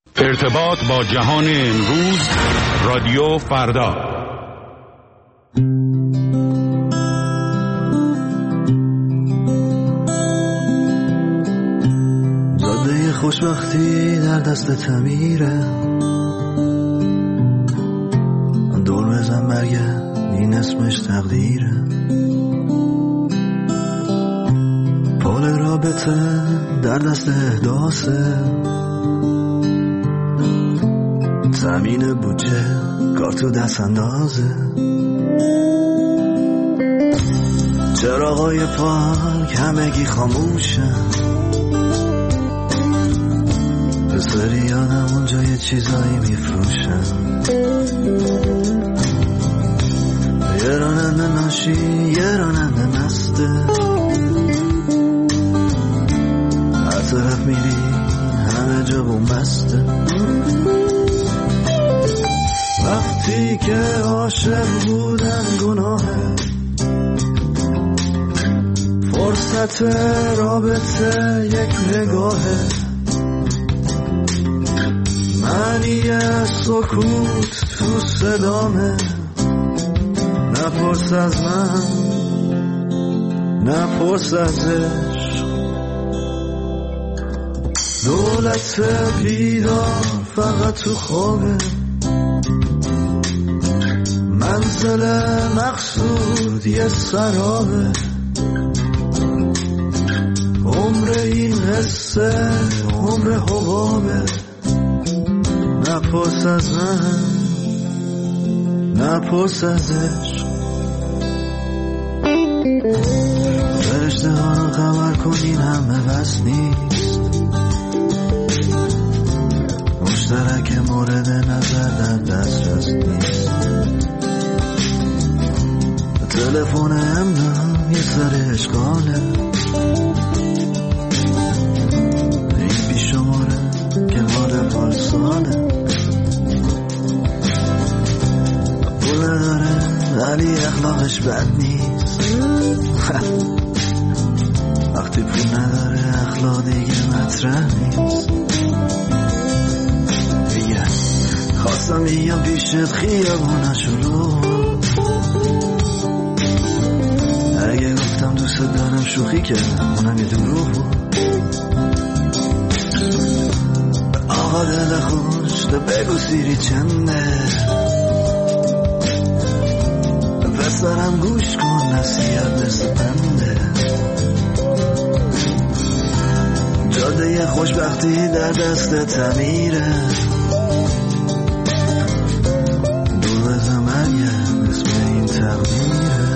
ارتباط با جهان امروز، رادیو فردا. جاده خوشبختی در دست تمیره، دور بزن برگرد این اسمش تقدیره. پول رابطه در دست احداثه، تامین بودجه کار تو دست اندازه. چراغای پارک همگی خاموشن، پسری یادم اونجا یه چیزایی میفروشن. یه راننده ناشی یه راننده مسته، هر طرف میری همه جا بومبسته. وقتی که عاشق بودن گناهه، فرصت رابطه یک نگاهه. معنی سکوت تو صدامه، نپرس از من نپرس از عشق. دولت بیدار فقط تو خوابه، منزل مقصود یه سرابه. عمر این حسه عمر حبابه، نپرس از من نپرس از عشق. فرشته ها رو خبر کنین همه بس نیست، مشترک مورد نظر در دسترس نیست. تلفن امنم یه سر اشغاله، این بیشماره که مال پارساله. پول داره ولی اخلاقش بد نیست، وقتی پول نداره اخلاق دیگه مطرح نیست. دیگه خواستم بیام پیشت خیابونا شروع، اگه گفتم دوست دارم شوخی کردم اونم یه دروغ بود. آقا دل خوش تو بگو سیری چنده، پسرم گوش کن نصیحت مثل پنده. جاده خوشبختی در دست تمیره، دور زمرگه اسم این تقدیره.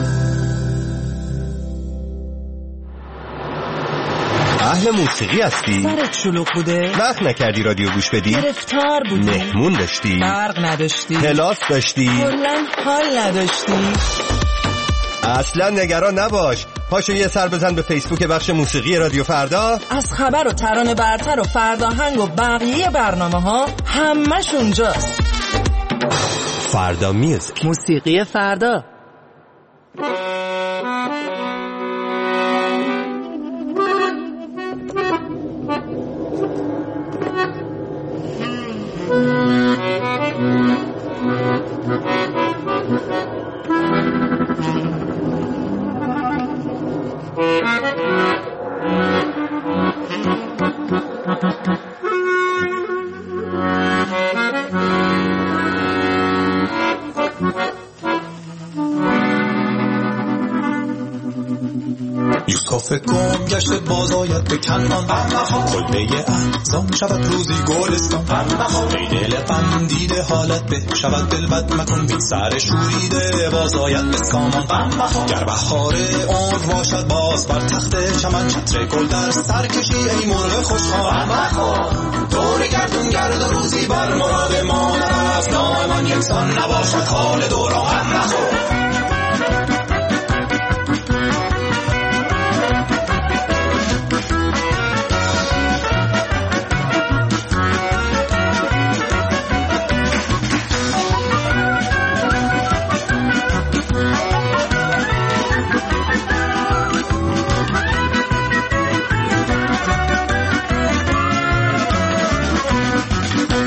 اهل موسیقی هستی؟ سرت شلوغ بوده؟ وقت نکردی رادیو گوش بدی؟ گرفتار بودی؟ مهمون داشتی؟ برق نداشتی؟ کلاس داشتی؟ کلاً حال نداشتی؟ اصلا نگران نباش، پاشو یه سر بزن به فیسبوک بخش موسیقی رادیو فردا. از خبر و ترانه برتر و فرداهنگ و بقیه برنامه ها همش اونجاست. فردا میوزیک، موسیقی فردا. یوسف گم گشته بازاید به کنان، کلبه احزان شود روزی گلستان. ای دل غم دیده حالت به شود دل بد مکن، بی سر شوریده بازاید به سامان. گر بهار عمر باشد باز بر تخت چمن، چتر گل در سر کشی ای مرغ خوشخوان. دور گردون گرد و روزی بر مراد ما نرفت، دائما یکسان نباشد حال دوران.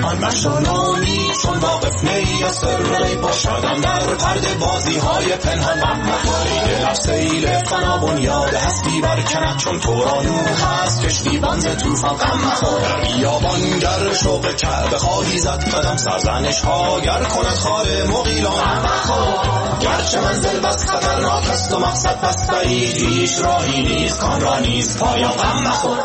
پنهان مشونومی چون واقف نی از سر با شدن در پرده بازی های پنهان ای دلم سیل فنا بنیاد هستی برکند چون تورانو هست کشتی بانز توفان غم مخور در بیابان گر شوق کعبه خواهی زد قدم سرزنش ها گر کند خار مغیلان غم مخور گرچه منزل بس خطرناک است و مقصد بس بعید هیچ راهی نیست کان را نیست پایان غم مخور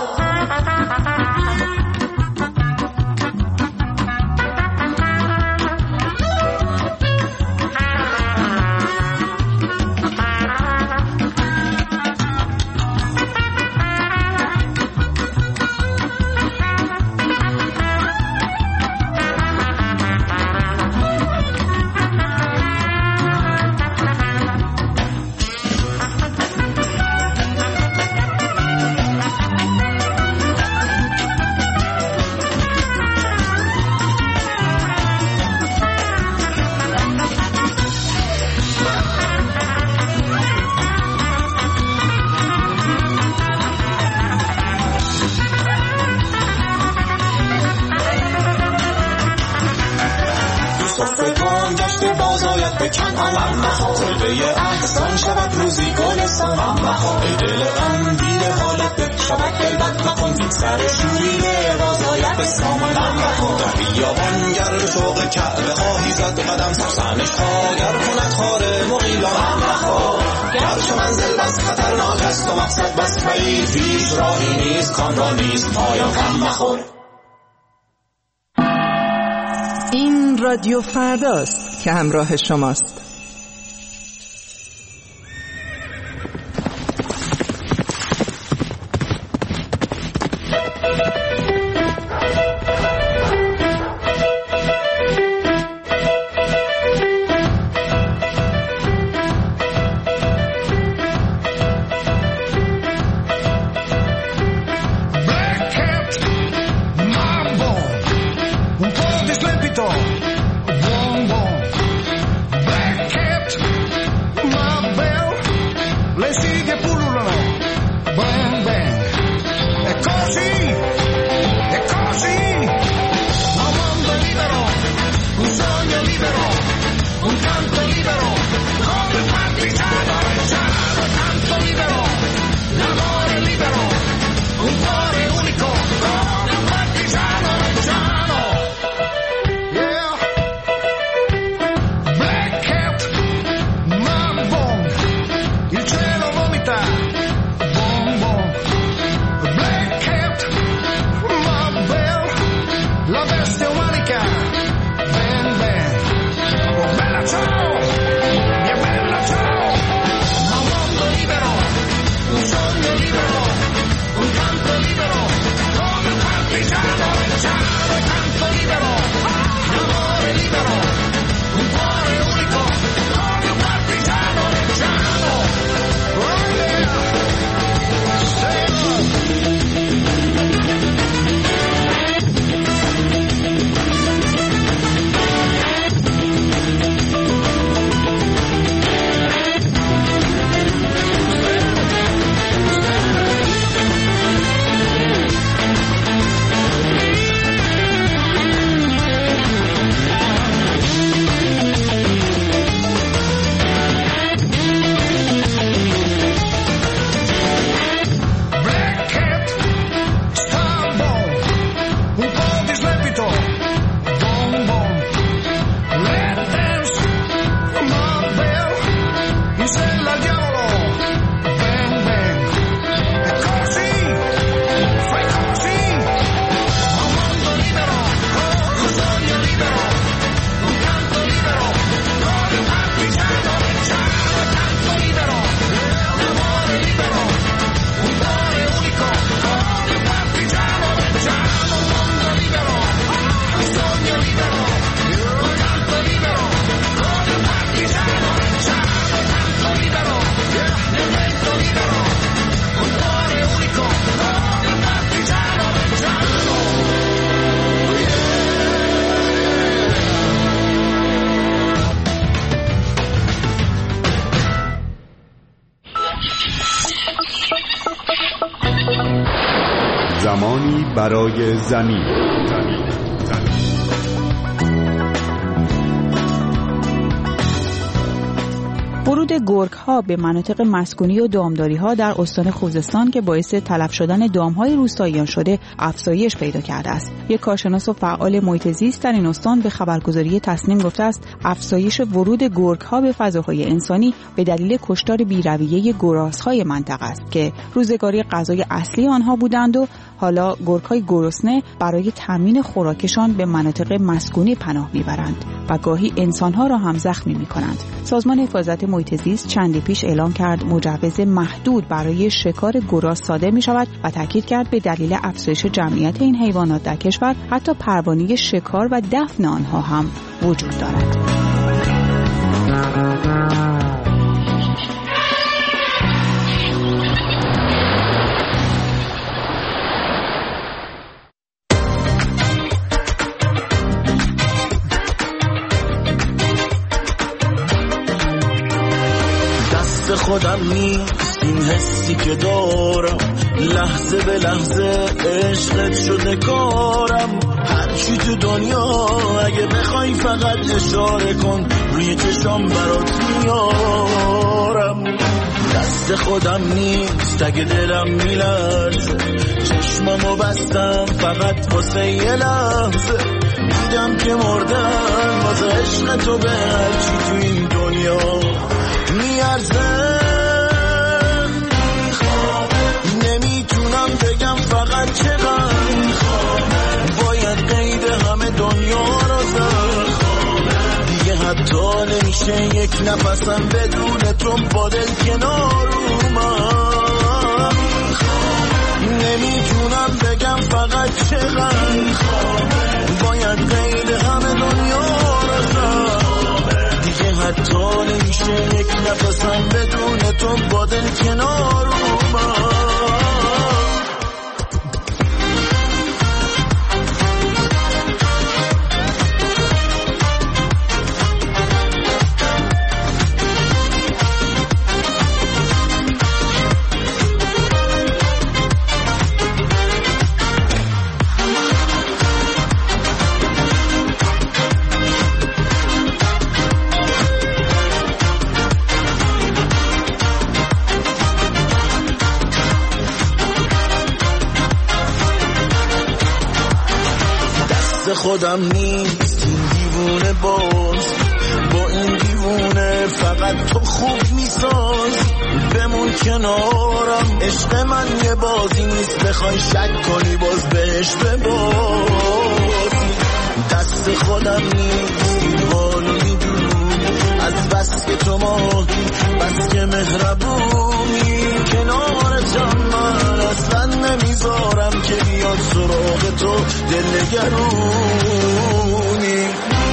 احسان شود روزی گلستان ای دل غم دیده حالت به شود دلبد مکن بی سر شوریده بازاید به سامان در بیابان گر شوق کعبه خواهی زد قدم سرزنش ها گر کند خار مغیلان گرچه منزل بس خطرناک است و مقصد بس بعید هیچ راهی نیست کان را نیست پایان غم مخور. این رادیو فرداست که همراه شماست. زمانی برای زمین. ورود گرگ‌ها به مناطق مسکونی و دامداری‌ها در استان خوزستان که باعث تلف شدن دام‌های روستاییان شده افزایش پیدا کرده است. یک کارشناس و فعال محیط زیست در این استان به خبرگزاری تصنیم گفته است افزایش ورود گرگ‌ها به فضاهای انسانی به دلیل کشتار بی‌رویه گرازهای منطقه است که روزگاری غذای اصلی آنها بودند و حالا گرگ‌های گرسنه برای تامین خوراکشان به مناطق مسکونی پناه می‌برند و گاهی انسان‌ها را هم زخمی می‌کنند. سازمان حفاظت محیط زیست چندی پیش اعلام کرد مجوز محدود برای شکار گراز صادر می‌شود و تاکید کرد به دلیل افزایش جمعیت این حیوانات در کشور حتی پروانه شکار و دفن آنها هم وجود دارد. خودم نیست این حسی که دارم، لحظه به لحظه عشقت شده کارم. هرچی تو دنیا اگه بخوای فقط اشاره کن، روی چشام برات میارم. دست خودم نیست اگه دلم میلرزه، چشمامو بستم فقط واسه یه لحظه. دیدم که مردم واسه عشق تو به هرچی تو این دنیا میارزه. نمیتونم بگم فقط چقدر باید قید همه دنیا رو زد. دیگه حتی نمیشه یک نفسم بدون تو با دل کنار اومد. نمیتونم بگم فقط چقدر باید قید همه دنیا رو زد. دیگه حتی نمیشه یک نفسم بدون تو با دل کنار اومد. خودم نیست این دیوونه باز، با این دیوونه فقط تو خوب میساز. بمون کنارم، عشق من یه بازی نیست بخوای شک کنی باز بهش ببازی. دست خودم نیست این حالو میدونی، از بس که تو ماهی بس که مهربونی. کنارتم من اصلا نمیذارم که بیاد سراغ تو دلنگرونی.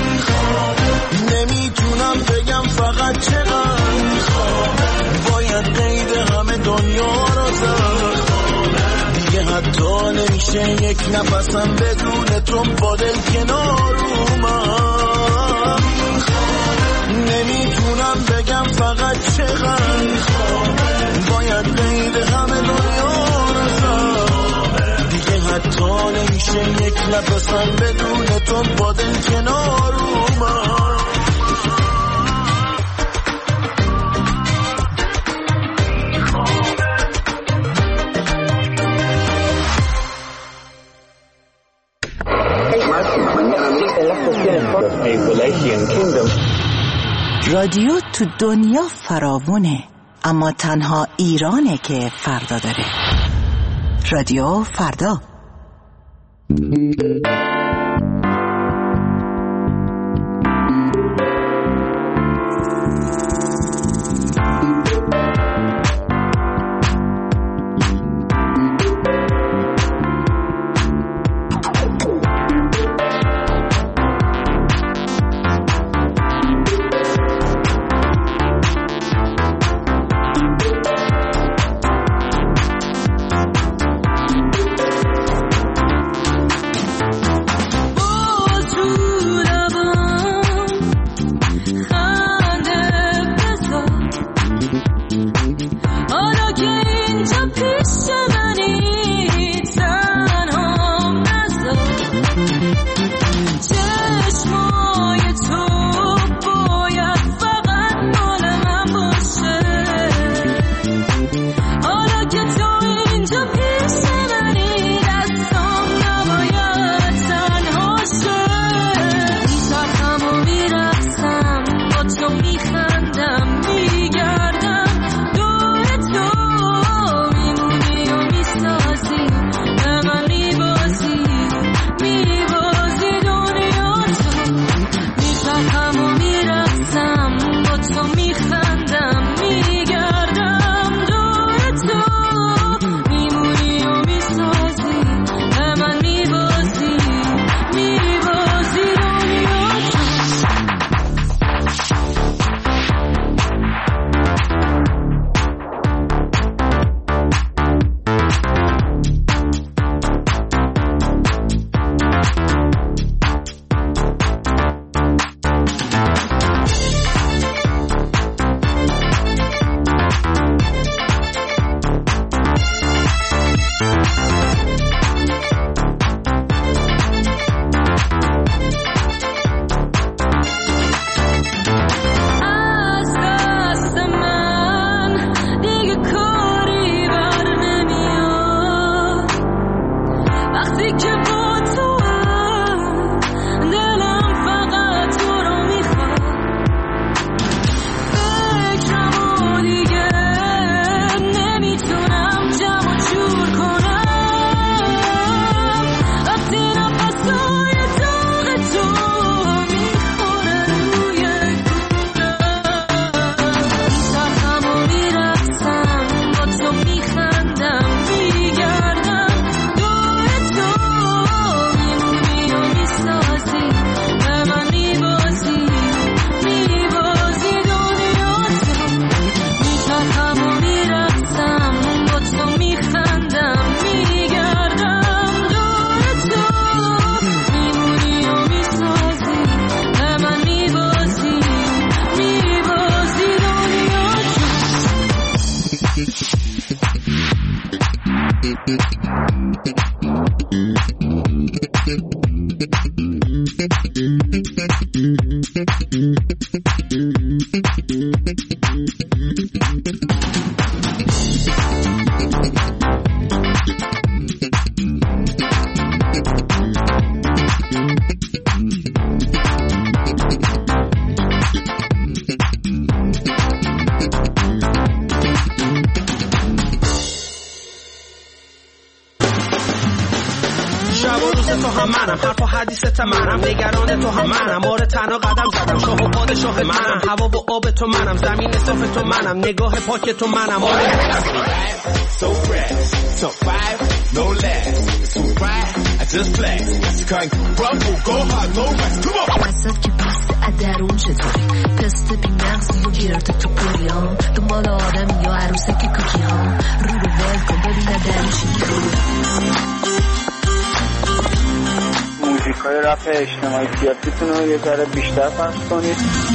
نمیتونم بگم فقط چقدر باید قید همه دنیا رو زد. دیگه حتی نمیشه یک نفسم بدون تو با دل کنار اومد. نمیتونم بگم فقط چقدر باید قید همه دنیا رو زد. دیگه حتی نمیشه یک نفسم بدون تو با دل کنار اومد. رادیو تو دنیا فراوونه، اما تنها ایرانه که فردا داره. رادیو فردا. چشمای تو باید فقط مال من منم، حرف و حدیثت منم، نگران تو هم منم، آره تنها قدم زدم، شاه و پادشاه منم، هوا و آب تو منم، زمین صاف تو منم، نگاه پاک تو منم، آره so fresh, so fire, no less, too bright, I just flex, can't crumble, go hard, no rest, come on. وسط که پست ادرون چطوری پست بی مغزی و گیرده تو پوری ها دنبال آدم یا عروسک کوکی ها رو ول کن ببینه درشی موزیکای رپ اجتماعی سیاسیتون رو یه ذره بیشتر پخش کنید.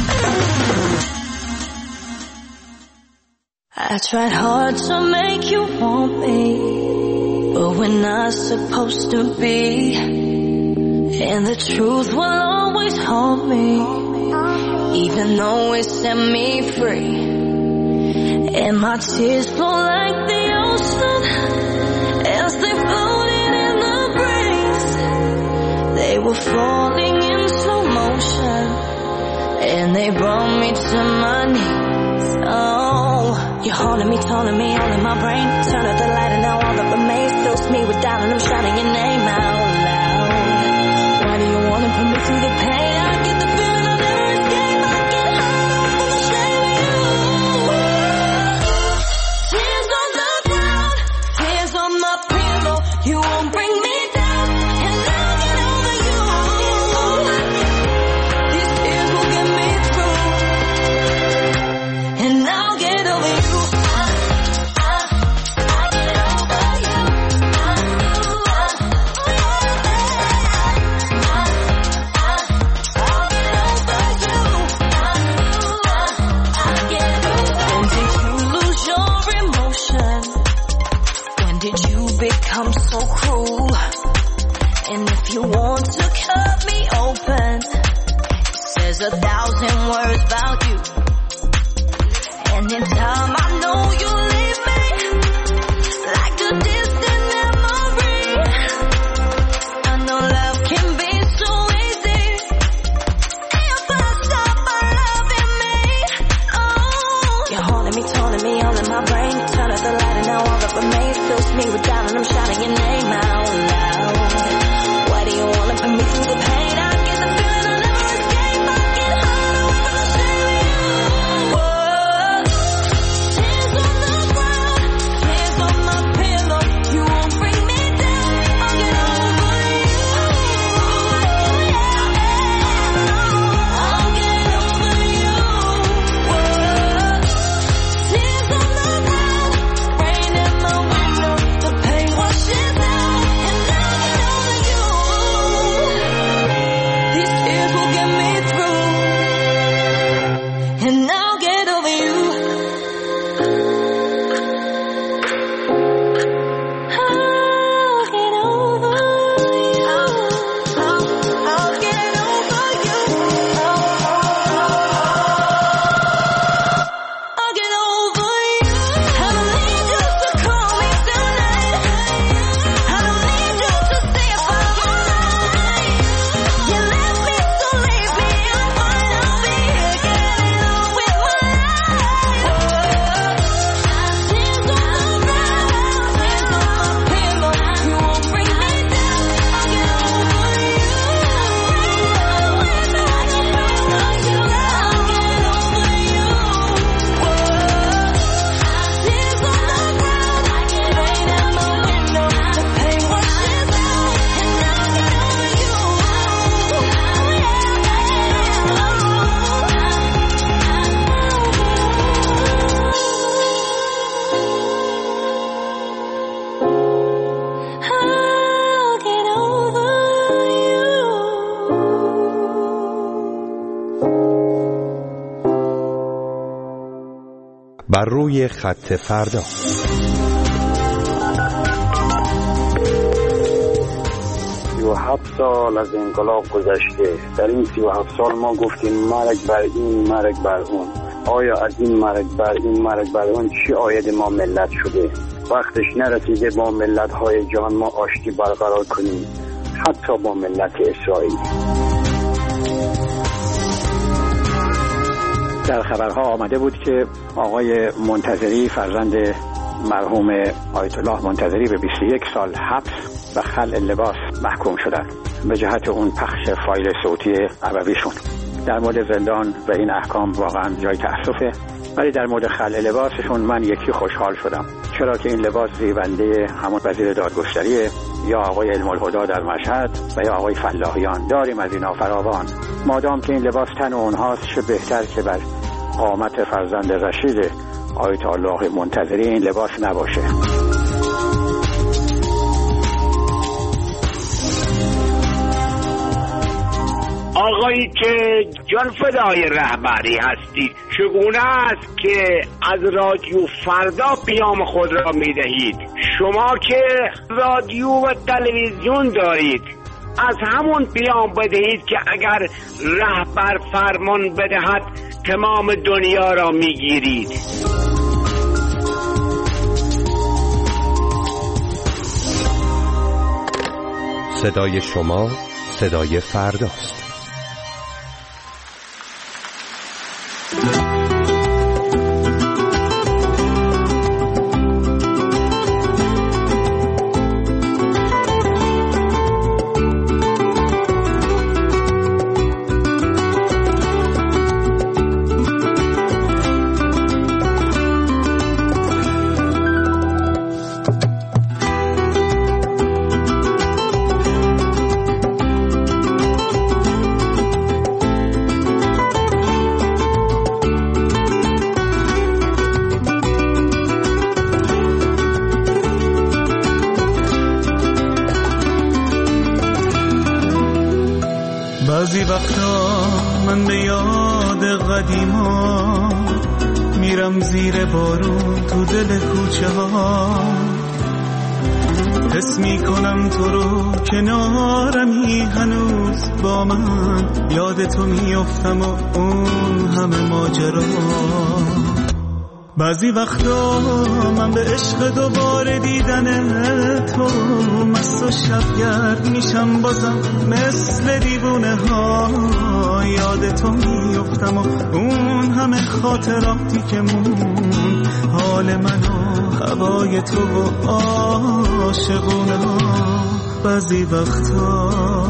I tried hard to make you want me, but we're not supposed to be, and the truth will always haunt me, even though it set me free, and my tears flow like the ocean, as they floated in the breeze, they were falling in slow motion, and they brought me to my knees, oh. You're haunting me, taunting me, all in my brain. Turn up the light and now all that remains fills me with doubt and I'm shouting your name out loud. Why do you wanna put me through the pain? I get the feeling I'll never escape. I get high from the shame of you. Tears on the ground, tears on my pillow. You won't bring me down, and I'll get over you. These tears will get me through, and I'll get over you. Become so cruel, and if you want to cut me open, it says 1,000 words about you, and in time I know you'll leave me like a distant memory. I know love can be so easy if I stop loving me. Oh, you're haunting me, taunting me, all in my brain. Turn up the light and now all that remains fills me with doubt and I'm shouting your name out loud. Why do you wanna put me through the pain? I get the feeling I'll never escape. I get high away from the shame of you. Whoa. Tears on the ground, tears on my pillow. You won't bring me down. I'll get over you. I'll get over you. Whoa. Tears on the ground, rain in my window. The pain washes out, and I'll get over you. These tears will get me through, and I'll get over you. I'll get over you. I'll get over you. I'll get over you. I don't need you to call me tonight. I don't need you to say if I'm alright. You left me, so leave me. I'm fine, I'll be here getting on with my life. Tears on the ground, tears on my pillow. You won't bring me down. I'll get over you. I'll get over you. Tears on the ground, rain at my window. The pain washes out, and I'll get over you. I'll get over you. بر روی خط فردا. 37 سال از انقلاب گذشته. در این 37 سال ما گفتیم مرگ بر این، مرگ بر اون. آیا از این مرگ بر این، مرگ بر اون چی عاید ما ملت شده؟ وقتش نرسیده با ملت‌های جهان ما آشتی برقرار کنیم، حتی با ملت اسرائیل. در خبرها آمده بود که آقای منتظری فرزند مرحوم آیت الله منتظری به 21 سال حبس و خلع لباس محکوم شدند. به جهت اون پخش فایل صوتی ابویشون. در مورد زندان و این احکام واقعا جای تأسفه، ولی در مورد خلع لباسشون من یکی خوشحال شدم، چرا که این لباس زیبنده همون وزیر دادگستریه یا آقای علم الهدی در مشهد و یا آقای فلاحیان. داریم از اینا فراوان. مادام که این لباس تن اونهاست، چه بهتر که بر قامت فرزند رشید آیت الله منتظری این لباس نباشه. آقایی که جان فدای رهبری هستید، چگونه است که از رادیو فردا پیام خود را می دهید؟ شما که رادیو و تلویزیون دارید، از همون پیام بدهید که اگر رهبر فرمان بدهد تمام دنیا را می گیرید. صدای شما صدای فرداست. بعضی وقتا من به یاد قدیما میرم زیر بارون تو دل کوچه ها، حس میکنم تو رو کنارمی هنوز با من، یاد تو میافتم و اون همه ماجرا. بعضی وقتا من به عشق دوباره دیدن تو مست و شبگرد میشم بازم مثل دیوونه ها، یاد تو میافتم و اون همه خاطراتی که مون، حال من و هوای تو و عاشقونه ها. بعضی وقتا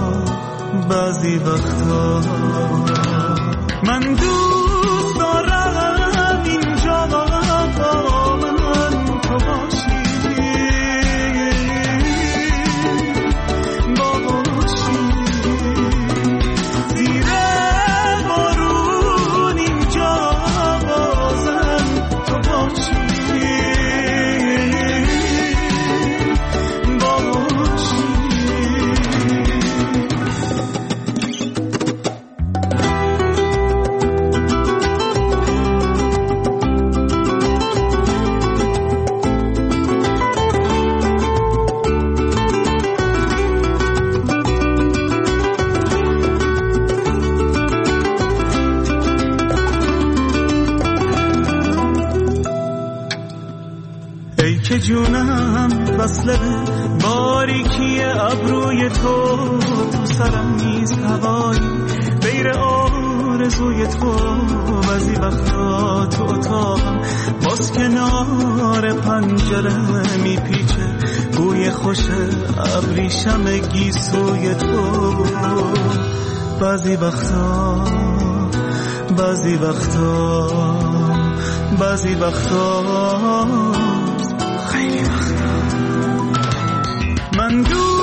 من دوست دارم اینجا با من تو باشی، زیر بارون اینجا بازم تو باشی. ای که جونم وصله باریکی ابروی تو سرم نیست هوایی غیر آرزوی تو. بعضی وقتا تو اتاقم باز کنار پنجره میپیچه بوی خوش ابریشم گیسوی تو. بعضی وقتا خیلی وقتا من